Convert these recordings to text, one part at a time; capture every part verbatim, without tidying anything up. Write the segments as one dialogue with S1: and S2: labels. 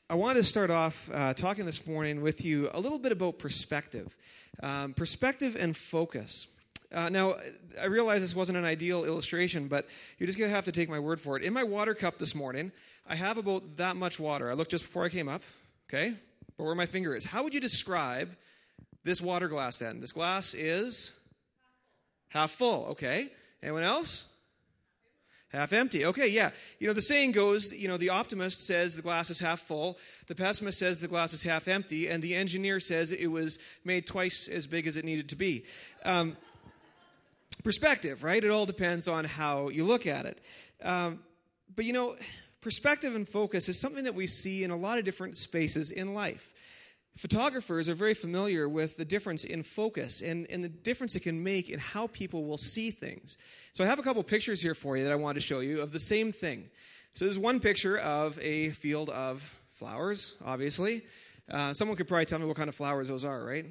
S1: I wanted to start off uh, talking this morning with you a little bit about perspective. Um, perspective and focus. Uh, now, I realize this wasn't an ideal illustration, but you're just going to have to take my word for it. In my water cup this morning, I have about that much water. I looked just before I came up, okay, but where my finger is. How would you describe this water glass then? This glass is half full, okay. Anyone else? Half empty. Okay, yeah. You know, the saying goes, you know, the optimist says the glass is half full, the pessimist says the glass is half empty, and the engineer says it was made twice as big as it needed to be. Um, perspective, right? It all depends on how you look at it. Um, but, you know, perspective and focus is something that we see in a lot of different spaces in life. Photographers are very familiar with the difference in focus and, and the difference it can make in how people will see things. So I have a couple pictures here for you that I want to show you of the same thing. So there's one picture of a field of flowers, obviously. Uh, someone could probably tell me what kind of flowers those are, right?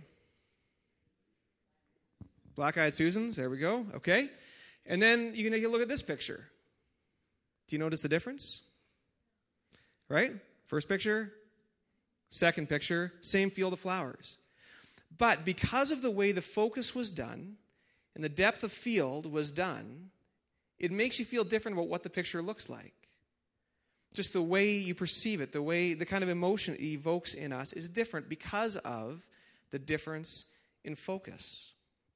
S1: Black-eyed Susans, there we go, okay. And then you can take a look at this picture. Do you notice the difference? Right? First picture. Second picture, same field of flowers. But because of the way the focus was done and the depth of field was done, it makes you feel different about what the picture looks like. Just the way you perceive it, the way, the kind of emotion it evokes in us is different because of the difference in focus.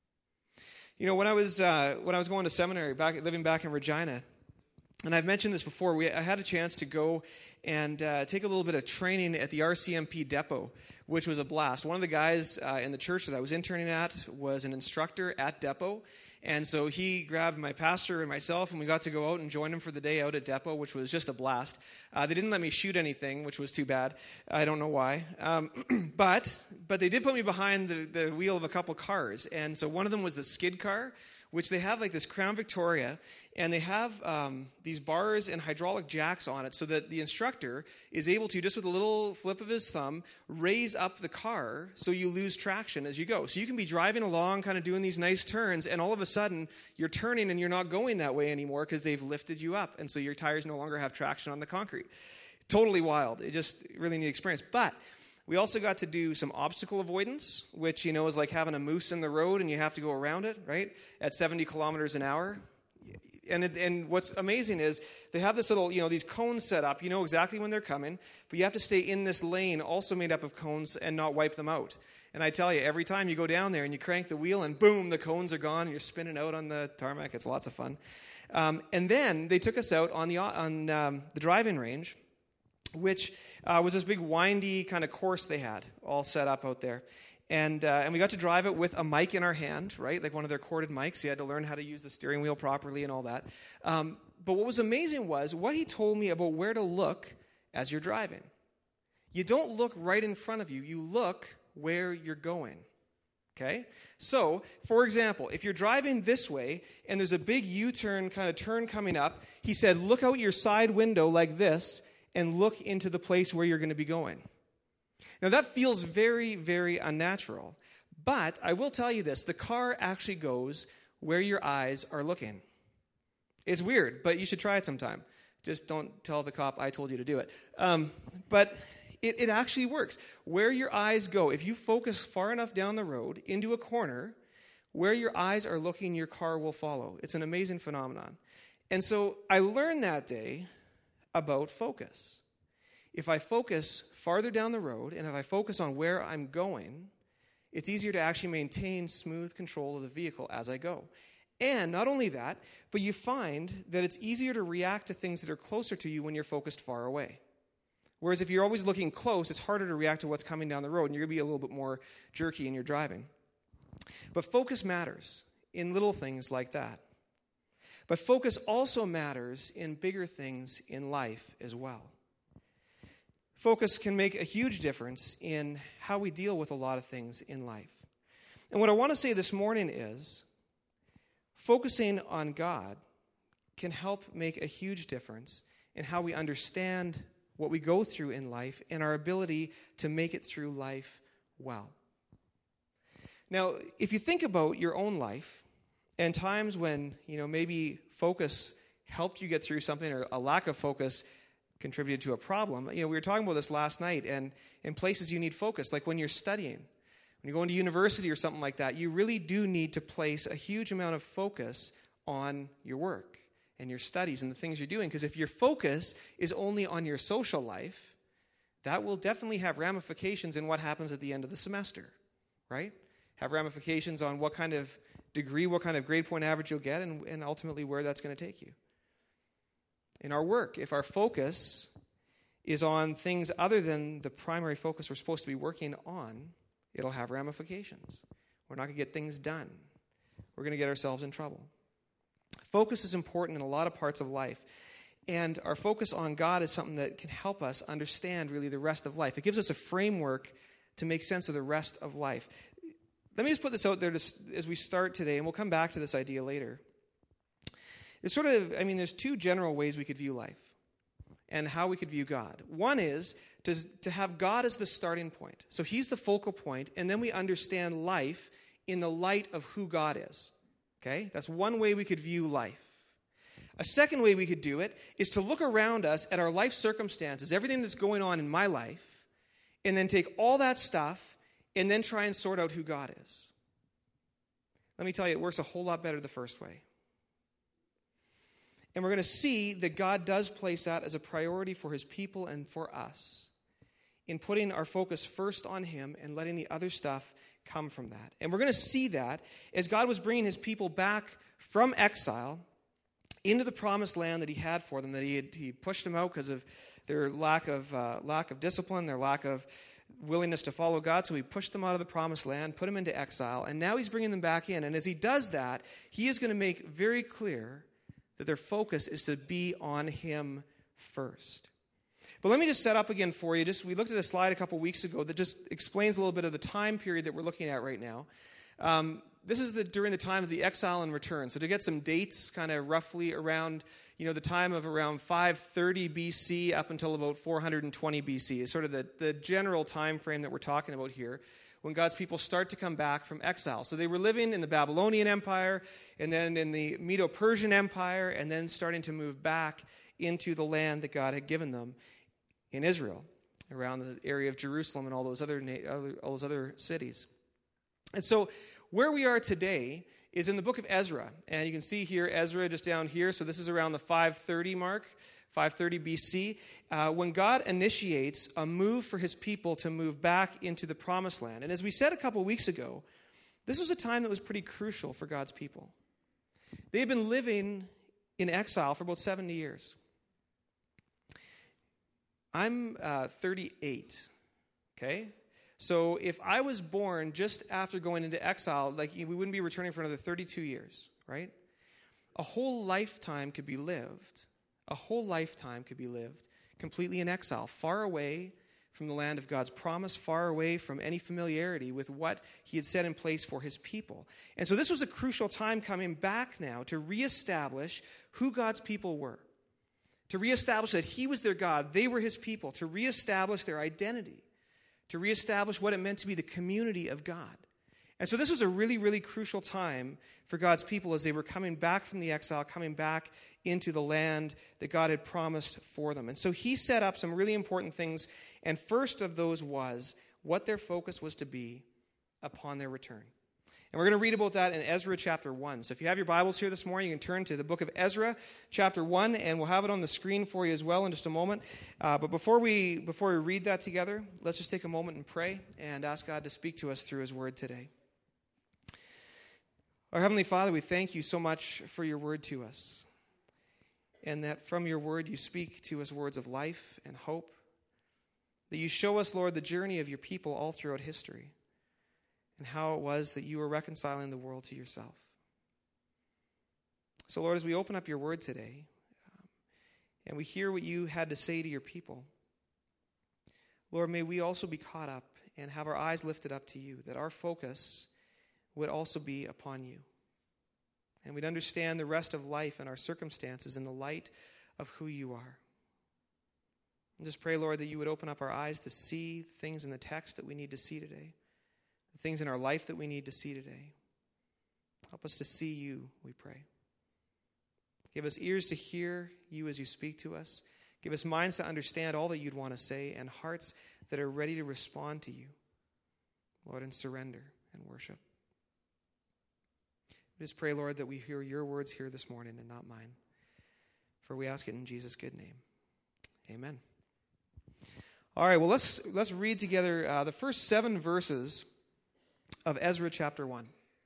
S1: You know, when I was uh, when I was going to seminary, back living back in Regina, and I've mentioned this before, we, I had a chance to go and uh, take a little bit of training at the R C M P depot, which was a blast. One of the guys uh, in the church that I was interning at was an instructor at depot, and so he grabbed my pastor and myself, and we got to go out and join him for the day out at depot, which was just a blast. Uh, they didn't let me shoot anything, which was too bad. I don't know why. Um, but but they did put me behind the, the wheel of a couple cars, and so one of them was the skid car, which they have like this Crown Victoria, and they have um, these bars and hydraulic jacks on it so that the instructor is able to, just with a little flip of his thumb, raise up the car so you lose traction as you go. So you can be driving along, kind of doing these nice turns, and all of a sudden you're turning and you're not going that way anymore because they've lifted you up, and so your tires no longer have traction on the concrete. Totally wild. It just really neat experience. But we also got to do some obstacle avoidance, which, you know, is like having a moose in the road and you have to go around it, right, at seventy kilometers an hour. And it, and what's amazing is they have this little, you know, these cones set up. You know exactly when they're coming, but you have to stay in this lane also made up of cones and not wipe them out. And I tell you, every time you go down there and you crank the wheel and boom, the cones are gone and you're spinning out on the tarmac. It's lots of fun. Um, and then they took us out on the, on, um, the driving range, which uh, was this big windy kind of course they had all set up out there. And uh, and we got to drive it with a mic in our hand, right, like one of their corded mics. You had to learn how to use the steering wheel properly and all that. Um, but what was amazing was what he told me about where to look as you're driving. You don't look right in front of you. You look where you're going, okay? So, for example, if you're driving this way and there's a big U-turn kind of turn coming up, he said, look out your side window like this and look into the place where you're going to be going. Now, that feels very, very unnatural. But I will tell you this. The car actually goes where your eyes are looking. It's weird, but you should try it sometime. Just don't tell the cop I told you to do it. Um, but it, it actually works. Where your eyes go, if you focus far enough down the road into a corner, where your eyes are looking, your car will follow. It's an amazing phenomenon. And so I learned that day about focus. If I focus farther down the road, and if I focus on where I'm going, it's easier to actually maintain smooth control of the vehicle as I go. And not only that, but you find that it's easier to react to things that are closer to you when you're focused far away. Whereas if you're always looking close, it's harder to react to what's coming down the road, and you're going to be a little bit more jerky in your driving. But focus matters in little things like that. But focus also matters in bigger things in life as well. Focus can make a huge difference in how we deal with a lot of things in life. And what I want to say this morning is, focusing on God can help make a huge difference in how we understand what we go through in life and our ability to make it through life well. Now, if you think about your own life and times when, you know, maybe focus helped you get through something or a lack of focus contributed to a problem. You know, we were talking about this last night, and in places you need focus, like when you're studying. When you go into university or something like that, you really do need to place a huge amount of focus on your work and your studies and the things you're doing. Because if your focus is only on your social life, that will definitely have ramifications in what happens at the end of the semester, right? Have ramifications on what kind of degree, what kind of grade point average you'll get, and, and ultimately where that's going to take you. In our work, if our focus is on things other than the primary focus we're supposed to be working on, it'll have ramifications. We're not going to get things done. We're going to get ourselves in trouble. Focus is important in a lot of parts of life. And our focus on God is something that can help us understand really the rest of life. It gives us a framework to make sense of the rest of life. Let me just put this out there to, as we start today, and we'll come back to this idea later. It's sort of, I mean, there's two general ways we could view life and how we could view God. One is to, to have God as the starting point. So he's the focal point, and then we understand life in the light of who God is. Okay? That's one way we could view life. A second way we could do it is to look around us at our life circumstances, everything that's going on in my life, and then take all that stuff and then try and sort out who God is. Let me tell you, it works a whole lot better the first way. And we're going to see that God does place that as a priority for his people and for us in putting our focus first on him and letting the other stuff come from that. And we're going to see that as God was bringing his people back from exile into the promised land that he had for them, that he had he pushed them out because of their lack of uh, lack of discipline, their lack of willingness to follow God. So he pushed them out of the promised land, put them into exile, and now he's bringing them back in. And as he does that, he is going to make very clear that their focus is to be on him first. But let me just set up again for you. Just we looked at a slide a couple weeks ago that just explains a little bit of the time period that we're looking at right now. Um, this is the, during the time of the exile and return. So to get some dates, kind of roughly around, you know, the time of around five thirty B C up until about four hundred twenty B C is sort of the, the general time frame that we're talking about here, when God's people start to come back from exile. So they were living in the Babylonian Empire, and then in the Medo-Persian Empire, and then starting to move back into the land that God had given them in Israel, around the area of Jerusalem and all those other, all those other cities. And so where we are today is in the book of Ezra. And you can see here Ezra just down here. So this is around the five thirty mark, five thirty B C, uh, when God initiates a move for his people to move back into the promised land. And as we said a couple weeks ago, this was a time that was pretty crucial for God's people. They had been living in exile for about seventy years. I'm uh, thirty-eight, okay? So if I was born just after going into exile, like we wouldn't be returning for another thirty-two years, right? A whole lifetime could be lived. A whole lifetime could be lived completely in exile, far away from the land of God's promise, far away from any familiarity with what he had set in place for his people. And so this was a crucial time coming back now to reestablish who God's people were, to reestablish that he was their God, they were his people, to reestablish their identity, to reestablish what it meant to be the community of God. And so this was a really, really crucial time for God's people as they were coming back from the exile, coming back into the land that God had promised for them. And so he set up some really important things, and first of those was what their focus was to be upon their return. And we're going to read about that in Ezra chapter one. So if you have your Bibles here this morning, you can turn to the book of Ezra chapter one, and we'll have it on the screen for you as well in just a moment. Uh, but before we before we read that together, let's just take a moment and pray and ask God to speak to us through his word today. Our Heavenly Father, we thank you so much for your word to us, and that from your word you speak to us words of life and hope, that you show us, Lord, the journey of your people all throughout history, and how it was that you were reconciling the world to yourself. So, Lord, as we open up your word today, um, and we hear what you had to say to your people, Lord, may we also be caught up and have our eyes lifted up to you, that our focus would also be upon you. And we'd understand the rest of life and our circumstances in the light of who you are. And just pray, Lord, that you would open up our eyes to see things in the text that we need to see today, the things in our life that we need to see today. Help us to see you, we pray. Give us ears to hear you as you speak to us. Give us minds to understand all that you'd want to say and hearts that are ready to respond to you, Lord, in surrender and worship. We just pray, Lord, that we hear your words here this morning and not mine. For we ask it in Jesus' good name. Amen. All right, well, let's let's read together uh, the first seven verses of Ezra chapter one.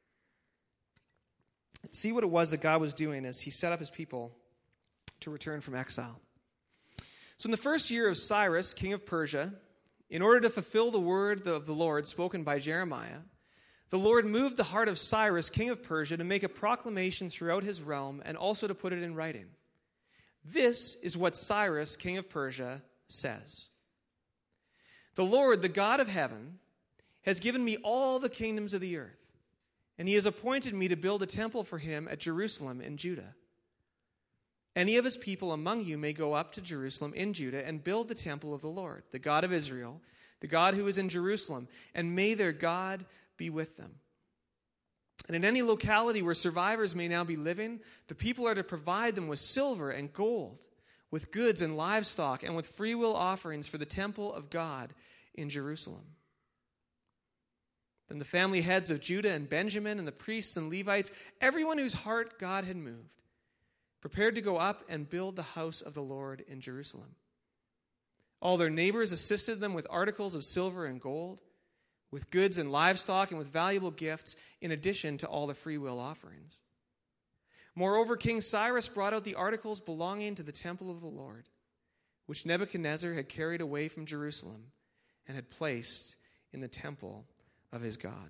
S1: See what it was that God was doing as he set up his people to return from exile. So in the first year of Cyrus, king of Persia, in order to fulfill the word of the Lord spoken by Jeremiah, the Lord moved the heart of Cyrus, king of Persia, to make a proclamation throughout his realm and also to put it in writing. This is what Cyrus, king of Persia, says. The Lord, the God of heaven, has given me all the kingdoms of the earth, and he has appointed me to build a temple for him at Jerusalem in Judah. Any of his people among you may go up to Jerusalem in Judah and build the temple of the Lord, the God of Israel, the God who is in Jerusalem, and may their God be with them. And in any locality where survivors may now be living, the people are to provide them with silver and gold, with goods and livestock, and with freewill offerings for the temple of God in Jerusalem. Then the family heads of Judah and Benjamin and the priests and Levites, everyone whose heart God had moved, prepared to go up and build the house of the Lord in Jerusalem. All their neighbors assisted them with articles of silver and gold, with goods and livestock, and with valuable gifts, in addition to all the freewill offerings. Moreover, King Cyrus brought out the articles belonging to the temple of the Lord, which Nebuchadnezzar had carried away from Jerusalem and had placed in the temple of his God.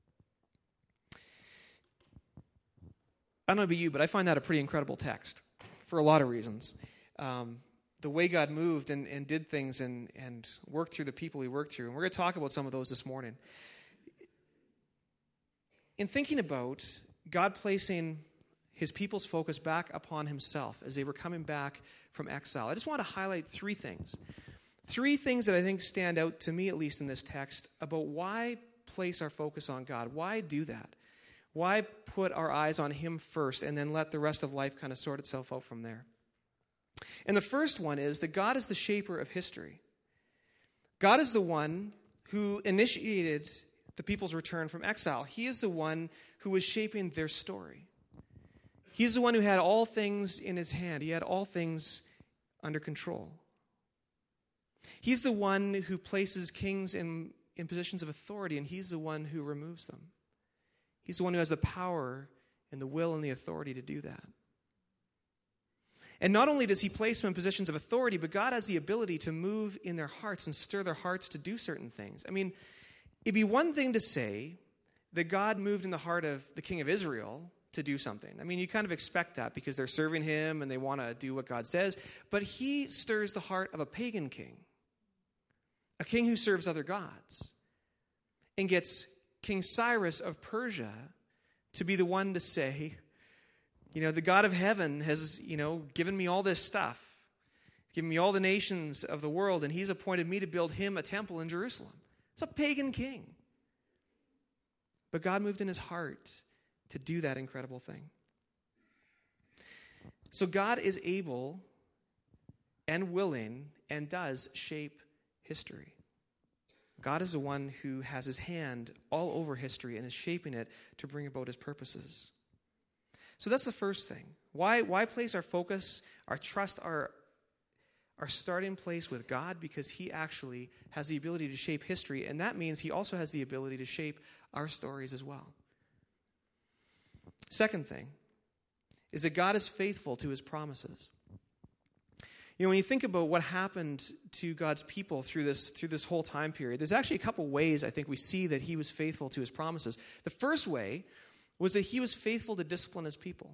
S1: I don't know about you, but I find that a pretty incredible text for a lot of reasons. Um, the way God moved and, and did things and, and worked through the people he worked through. And we're going to talk about some of those this morning. In thinking about God placing his people's focus back upon himself as they were coming back from exile, I just want to highlight three things. Three things that I think stand out, to me at least in this text, about why place our focus on God. Why do that? Why put our eyes on him first and then let the rest of life kind of sort itself out from there? And the first one is that God is the shaper of history. God is the one who initiated the people's return from exile. He is the one who was shaping their story. He's the one who had all things in his hand. He had all things under control. He's the one who places kings in, in positions of authority, and he's the one who removes them. He's the one who has the power and the will and the authority to do that. And not only does he place them in positions of authority, but God has the ability to move in their hearts and stir their hearts to do certain things. I mean, it'd be one thing to say that God moved in the heart of the king of Israel to do something. I mean, you kind of expect that because they're serving him and they want to do what God says. But he stirs the heart of a pagan king, a king who serves other gods, and gets King Cyrus of Persia to be the one to say, you know, the God of heaven has, you know, given me all this stuff, given me all the nations of the world, and he's appointed me to build him a temple in Jerusalem. It's a pagan king. But God moved in his heart to do that incredible thing. So God is able and willing and does shape history. God is the one who has his hand all over history and is shaping it to bring about his purposes. So that's the first thing. Why, why place our focus, our trust, our, our starting place with God? Because he actually has the ability to shape history, and that means he also has the ability to shape our stories as well. Second thing is that God is faithful to his promises. You know, when you think about what happened to God's people through this through this whole time period, there's actually a couple ways I think we see that he was faithful to his promises. The first way was that he was faithful to discipline his people,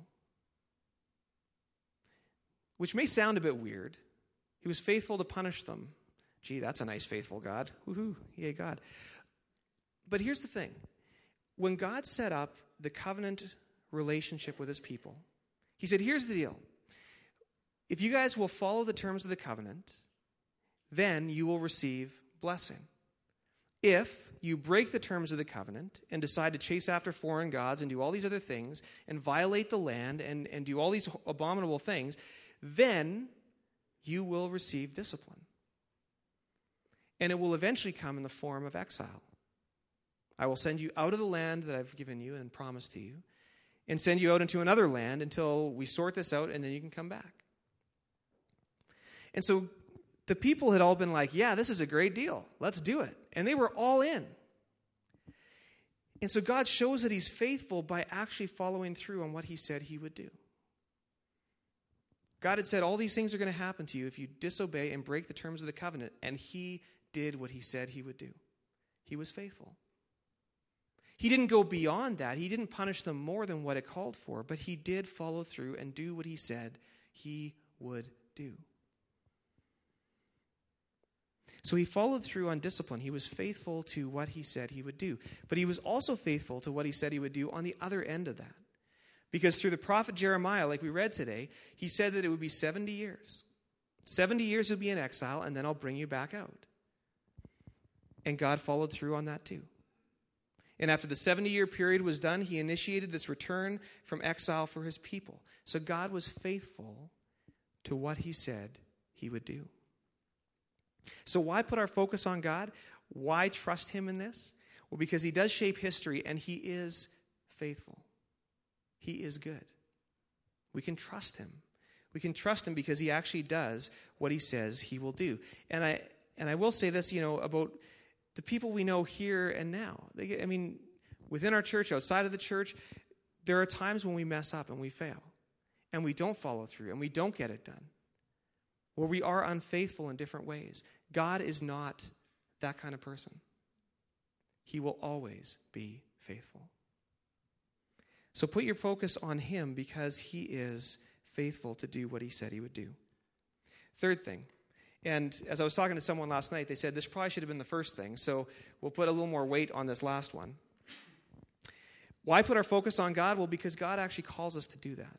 S1: which may sound a bit weird. He was faithful to punish them. Gee, that's a nice, faithful God. Woohoo, yay, God. But here's the thing. When God set up the covenant relationship with his people, he said, here's the deal. If you guys will follow the terms of the covenant, then you will receive blessing. If you break the terms of the covenant and decide to chase after foreign gods and do all these other things and violate the land and, and do all these abominable things, then you will receive discipline. And it will eventually come in the form of exile. I will send you out of the land that I've given you and promised to you, and send you out into another land until we sort this out, and then you can come back. And so the people had all been like, yeah, this is a great deal. Let's do it. And they were all in. And so God shows that he's faithful by actually following through on what he said he would do. God had said all these things are going to happen to you if you disobey and break the terms of the covenant, and he did what he said he would do. He was faithful. He didn't go beyond that. He didn't punish them more than what it called for, but he did follow through and do what he said he would do. So he followed through on discipline. He was faithful to what he said he would do. But he was also faithful to what he said he would do on the other end of that. Because through the prophet Jeremiah, like we read today, he said that it would be seventy years. seventy years you'll be in exile, and then I'll bring you back out. And God followed through on that too. And after the seventy-year period was done, he initiated this return from exile for his people. So God was faithful to what he said he would do. So why put our focus on God? Why trust him in this? Well, because he does shape history, and he is faithful. He is good. We can trust him. We can trust him because he actually does what he says he will do. And I and I will say this, you know, about the people we know here and now. They get, I mean, within our church, outside of the church, there are times when we mess up and we fail. And we don't follow through and we don't get it done. Where we are unfaithful in different ways. God is not that kind of person. He will always be faithful. So put your focus on him because he is faithful to do what he said he would do. Third thing, and as I was talking to someone last night, they said this probably should have been the first thing, so we'll put a little more weight on this last one. Why put our focus on God? Well, because God actually calls us to do that.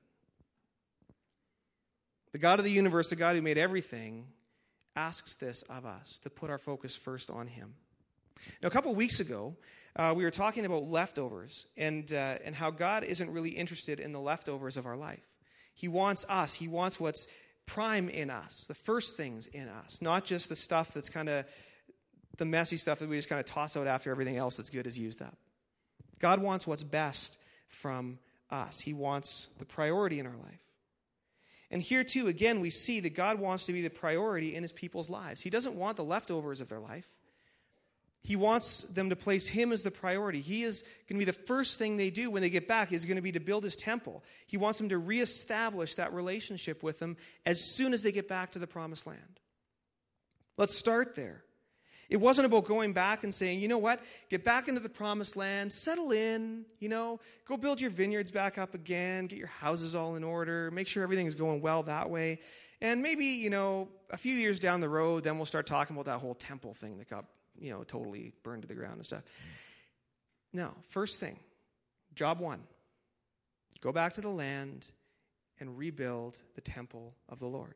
S1: The God of the universe, the God who made everything, asks this of us, to put our focus first on him. Now, a couple of weeks ago, uh, we were talking about leftovers and uh, and how God isn't really interested in the leftovers of our life. He wants us. He wants what's prime in us, the first things in us, not just the stuff that's kind of the messy stuff that we just kind of toss out after everything else that's good is used up. God wants what's best from us. He wants the priority in our life. And here, too, again, we see that God wants to be the priority in his people's lives. He doesn't want the leftovers of their life. He wants them to place him as the priority. He is going to be the first thing they do when they get back is going to be to build his temple. He wants them to reestablish that relationship with him as soon as they get back to the promised land. Let's start there. It wasn't about going back and saying, you know what, get back into the promised land, settle in, you know, go build your vineyards back up again, get your houses all in order, make sure everything is going well that way. And maybe, you know, a few years down the road, then we'll start talking about that whole temple thing that got, you know, totally burned to the ground and stuff. No, first thing, job one, go back to the land and rebuild the temple of the Lord.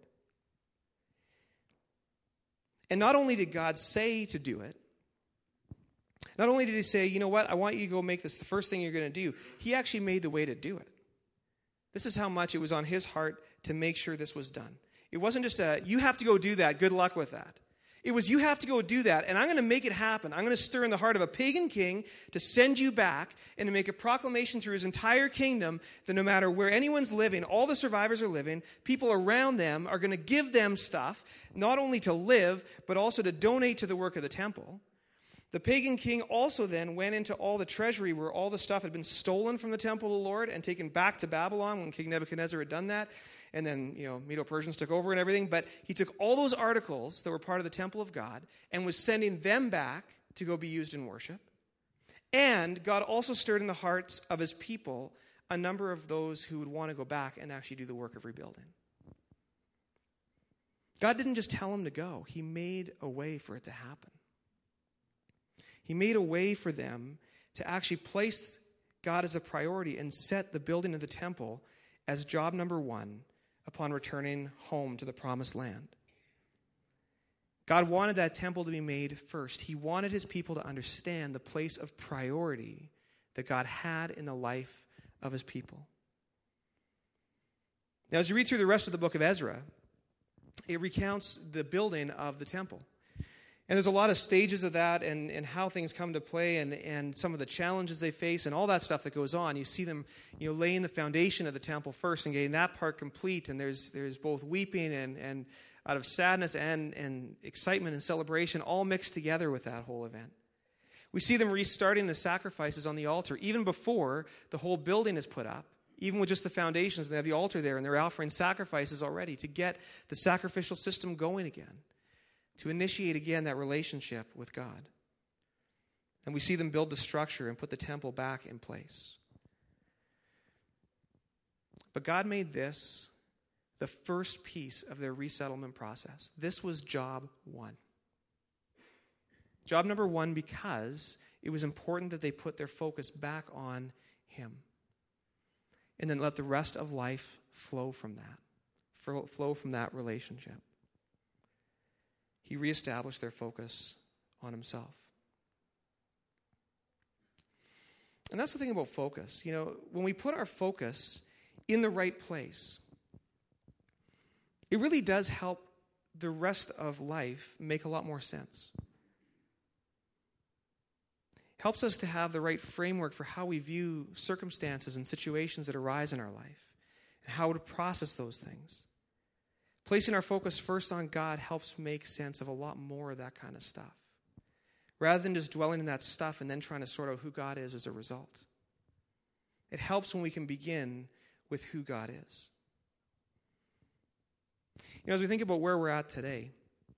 S1: And not only did God say to do it, not only did he say, you know what, I want you to go make this the first thing you're going to do, he actually made the way to do it. This is how much it was on his heart to make sure this was done. It wasn't just a, you have to go do that, good luck with that. It was, you have to go do that, and I'm going to make it happen. I'm going to stir in the heart of a pagan king to send you back and to make a proclamation through his entire kingdom that no matter where anyone's living, all the survivors are living, people around them are going to give them stuff, not only to live, but also to donate to the work of the temple. The pagan king also then went into all the treasury where all the stuff had been stolen from the temple of the Lord and taken back to Babylon when King Nebuchadnezzar had done that. And then, you know, Medo-Persians took over and everything. But he took all those articles that were part of the temple of God and was sending them back to go be used in worship. And God also stirred in the hearts of his people a number of those who would want to go back and actually do the work of rebuilding. God didn't just tell them to go. He made a way for it to happen. He made a way for them to actually place God as a priority and set the building of the temple as job number one upon returning home to the promised land. God wanted that temple to be made first. He wanted his people to understand the place of priority that God had in the life of his people. Now, as you read through the rest of the book of Ezra, it recounts the building of the temple. And there's a lot of stages of that and, and how things come to play and, and some of the challenges they face and all that stuff that goes on. You see them, you know, laying the foundation of the temple first and getting that part complete. And there's there's both weeping and, and out of sadness and, and excitement and celebration all mixed together with that whole event. We see them restarting the sacrifices on the altar even before the whole building is put up. Even with just the foundations, they have the altar there and they're offering sacrifices already to get the sacrificial system going again, to initiate again that relationship with God. And we see them build the structure and put the temple back in place. But God made this the first piece of their resettlement process. This was job one. Job number one, because it was important that they put their focus back on Him. And then let the rest of life flow from that, flow from that relationship. He reestablished their focus on Himself. And that's the thing about focus. You know, when we put our focus in the right place, it really does help the rest of life make a lot more sense. Helps us to have the right framework for how we view circumstances and situations that arise in our life and how to process those things. Placing our focus first on God helps make sense of a lot more of that kind of stuff, rather than just dwelling in that stuff and then trying to sort out who God is as a result. It helps when we can begin with who God is. You know, as we think about where we're at today,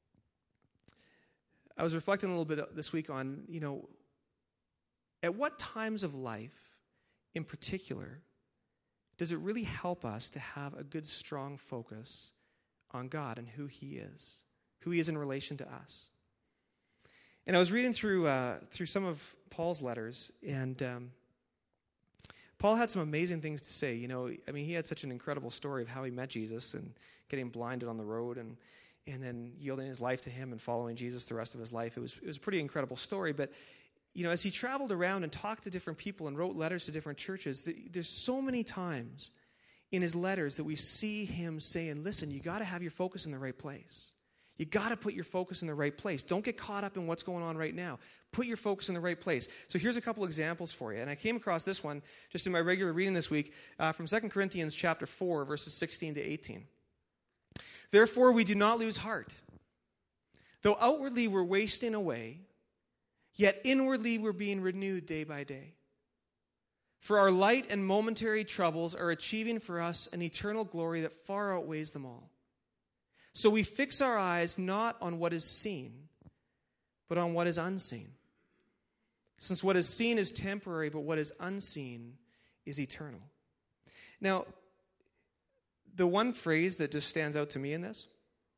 S1: I was reflecting a little bit this week on, you know, at what times of life, in particular, does it really help us to have a good, strong focus on God and who He is, who He is in relation to us? And I was reading through uh, through some of Paul's letters, and um, Paul had some amazing things to say. You know, I mean, he had such an incredible story of how he met Jesus and getting blinded on the road, and and then yielding his life to Him and following Jesus the rest of his life. It was it was a pretty incredible story, but you know, as he traveled around and talked to different people and wrote letters to different churches, there's so many times in his letters that we see him saying, listen, you got to have your focus in the right place. You got to put your focus in the right place. Don't get caught up in what's going on right now. Put your focus in the right place. So here's a couple examples for you. And I came across this one just in my regular reading this week uh, from Second Corinthians chapter four, verses sixteen to eighteen. Therefore, we do not lose heart. Though outwardly we're wasting away, yet inwardly we're being renewed day by day. For our light and momentary troubles are achieving for us an eternal glory that far outweighs them all. So we fix our eyes not on what is seen, but on what is unseen. Since what is seen is temporary, but what is unseen is eternal. Now, the one phrase that just stands out to me in this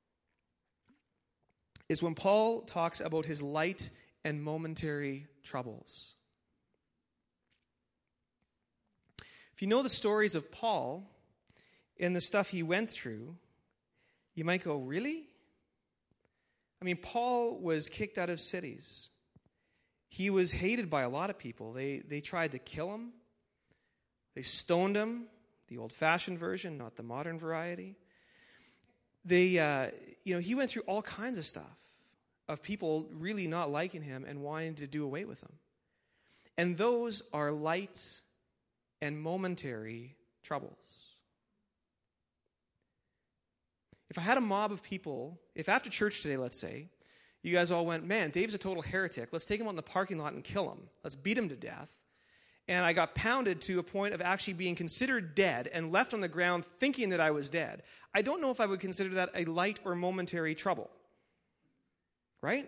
S1: is when Paul talks about his light and momentary troubles. If you know the stories of Paul and the stuff he went through, you might go, really? I mean, Paul was kicked out of cities. He was hated by a lot of people. They, they tried to kill him. They stoned him, the old-fashioned version, not the modern variety. They, uh, you know, he went through all kinds of stuff of people really not liking him and wanting to do away with him. And those are light and momentary troubles. If I had a mob of people, if after church today, let's say, you guys all went, man, Dave's a total heretic. Let's take him out in the parking lot and kill him. Let's beat him to death. And I got pounded to a point of actually being considered dead and left on the ground thinking that I was dead. I don't know if I would consider that a light or momentary trouble. Right?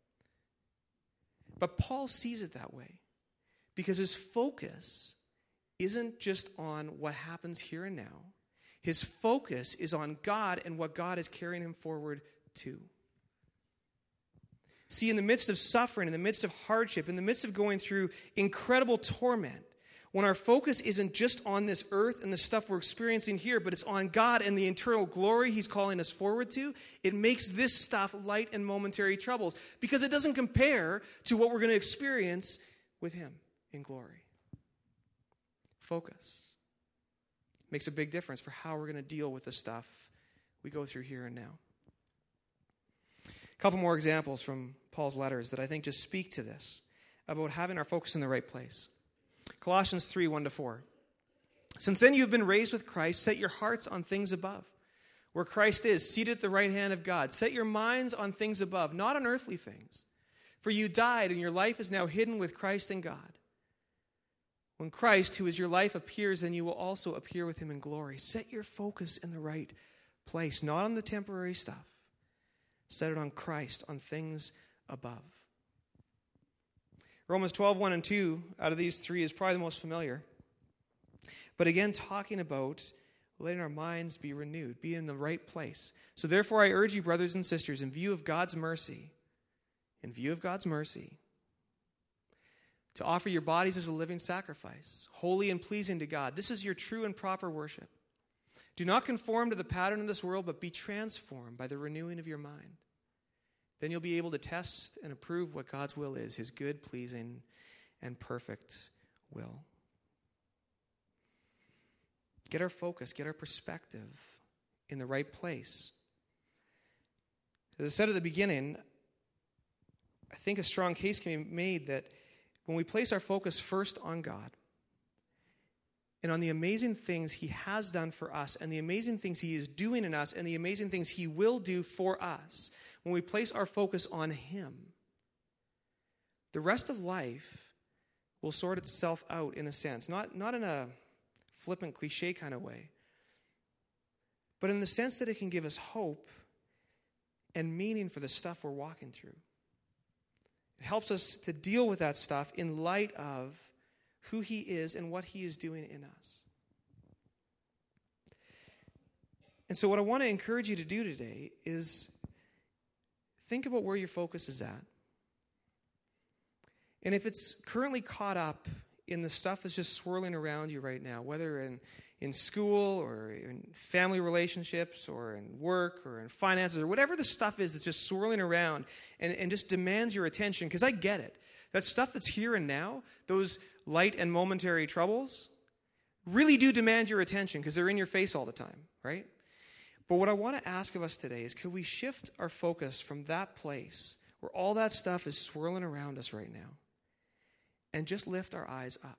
S1: But Paul sees it that way because his focus isn't just on what happens here and now. His focus is on God and what God is carrying him forward to. See, in the midst of suffering, in the midst of hardship, in the midst of going through incredible torment, when our focus isn't just on this earth and the stuff we're experiencing here, but it's on God and the eternal glory He's calling us forward to, it makes this stuff light and momentary troubles because it doesn't compare to what we're going to experience with Him in glory. Focus makes a big difference for how we're going to deal with the stuff we go through here and now. couple more examples from Paul's letters that I think just speak to this, about having our focus in the right place. Colossians three, one to four. Since then you have been raised with Christ, set your hearts on things above, where Christ is, seated at the right hand of God. Set your minds on things above, not on earthly things. For you died, and your life is now hidden with Christ in God. When Christ, who is your life, appears, then you will also appear with him in glory. Set your focus in the right place, not on the temporary stuff. Set it on Christ, on things above. Romans twelve, one and two, out of these three, is probably the most familiar. But again, talking about letting our minds be renewed, be in the right place. So therefore I urge you, brothers and sisters, in view of God's mercy, in view of God's mercy, to offer your bodies as a living sacrifice, holy and pleasing to God. This is your true and proper worship. Do not conform to the pattern of this world, but be transformed by the renewing of your mind. Then you'll be able to test and approve what God's will is, his good, pleasing, and perfect will. Get our focus, get our perspective in the right place. As I said at the beginning, I think a strong case can be made that when we place our focus first on God and on the amazing things he has done for us and the amazing things he is doing in us and the amazing things he will do for us, when we place our focus on him, the rest of life will sort itself out in a sense. Not, not in a flippant cliche kind of way, but in the sense that it can give us hope and meaning for the stuff we're walking through. It helps us to deal with that stuff in light of who he is and what he is doing in us. And so what I want to encourage you to do today is think about where your focus is at. And if it's currently caught up in the stuff that's just swirling around you right now, whether in, in school or in family relationships or in work or in finances or whatever the stuff is that's just swirling around and, and just demands your attention, because I get it. That stuff that's here and now, those light and momentary troubles, really do demand your attention because they're in your face all the time, right? But what I want to ask of us today is, could we shift our focus from that place where all that stuff is swirling around us right now and just lift our eyes up?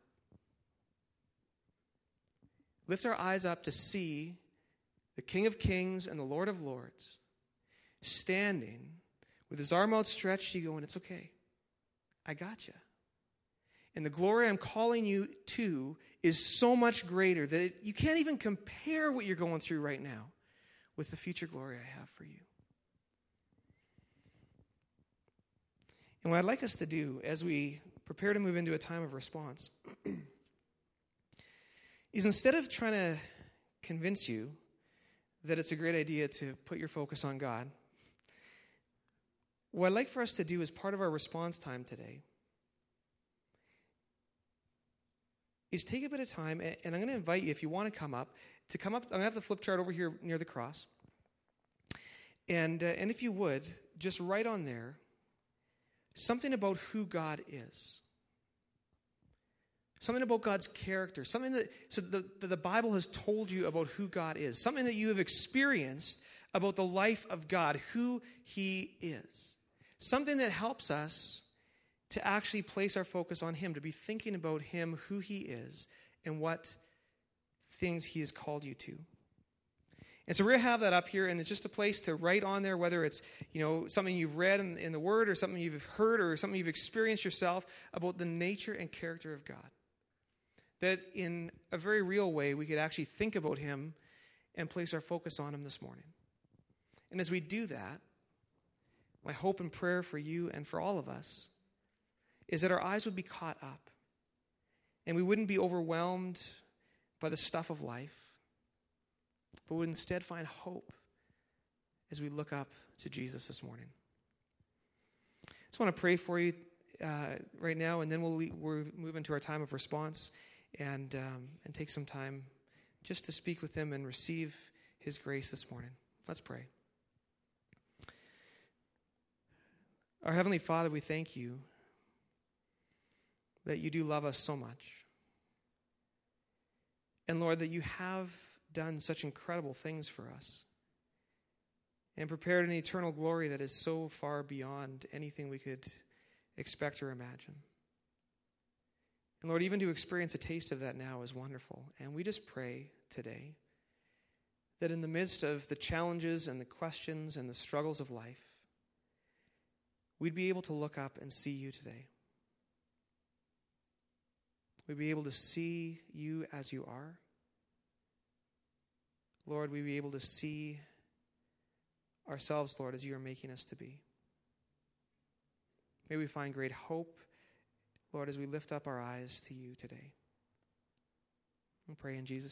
S1: Lift our eyes up to see the King of Kings and the Lord of Lords standing with his arm outstretched, you going, it's okay. I got you. And the glory I'm calling you to is so much greater that it, you can't even compare what you're going through right now with the future glory I have for you. And what I'd like us to do as we prepare to move into a time of response is, instead of trying to convince you that it's a great idea to put your focus on God, what I'd like for us to do as part of our response time today is take a bit of time, and I'm going to invite you, if you want to come up, to come up. I'm going to have the flip chart over here near the cross. And, uh, and if you would, just write on there something about who God is. Something about God's character. Something that, so the, the Bible has told you about who God is. Something that you have experienced about the life of God, who he is. Something that helps us to actually place our focus on him, to be thinking about him, who he is, and what things he has called you to. And so we're going to have that up here, and it's just a place to write on there, whether it's, you know, something you've read in, in the Word or something you've heard or something you've experienced yourself about the nature and character of God. That in a very real way, we could actually think about him and place our focus on him this morning. And as we do that, my hope and prayer for you and for all of us is that our eyes would be caught up and we wouldn't be overwhelmed by the stuff of life, but would instead find hope as we look up to Jesus this morning. I just want to pray for you uh, right now, and then we'll, leave, we'll move into our time of response and um, and take some time just to speak with him and receive his grace this morning. Let's pray. Our Heavenly Father, we thank you that you do love us so much. And Lord, that you have done such incredible things for us. and prepared an eternal glory that is so far beyond anything we could expect or imagine. And Lord, even to experience a taste of that now is wonderful. And we just pray today that in the midst of the challenges and the questions and the struggles of life, we'd be able to look up and see you today. We'd be able to see you as you are. Lord, we'd be able to see ourselves, Lord, as you are making us to be. May we find great hope, Lord, as we lift up our eyes to you today. We pray in Jesus'